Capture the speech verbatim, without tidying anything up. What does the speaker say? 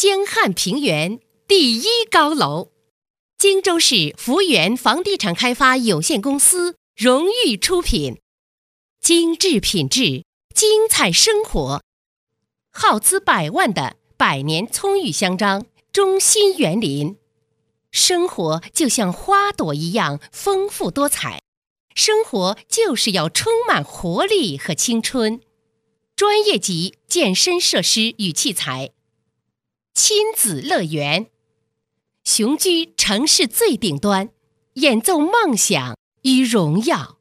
江汉平原第一高楼，荆州市福源房地产开发有限公司荣誉出品。精致品质，精彩生活。耗资百万的百年葱郁香樟中心园林，生活就像花朵一样丰富多彩，生活就是要充满活力和青春。专业级健身设施与器材，亲子乐园，雄居城市最顶端，演奏梦想与荣耀。